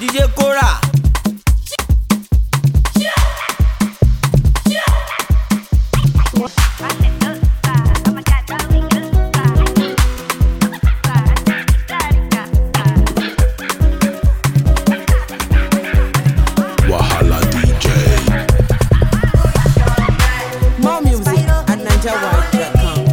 DJ Cora. Wahala DJ. More music at NigerWide.com.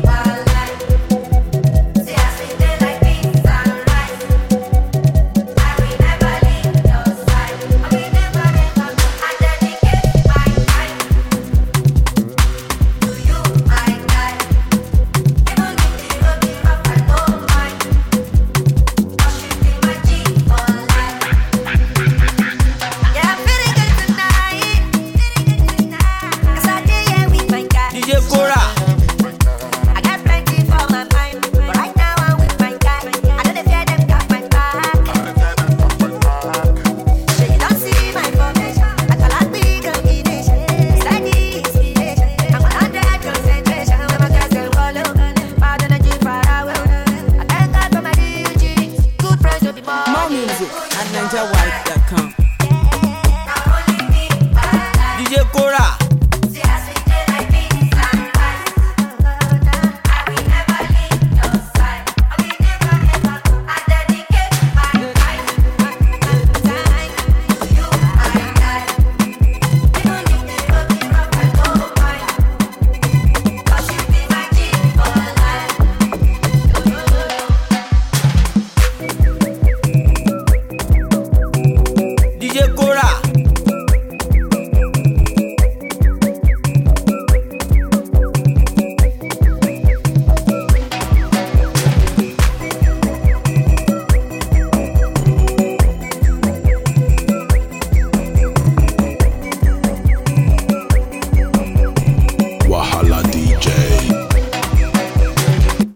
DJ Cora. I got plenty for my mind, but right now I'm with my guy. I know they fear them got my back. So you don't see my formation. I call out big combination. Steady inspiration. I'm 100 concentration. When my guys them follow, bad energy far away. I thank God for my DG. Good friends will be more. More music at NigerWide.com.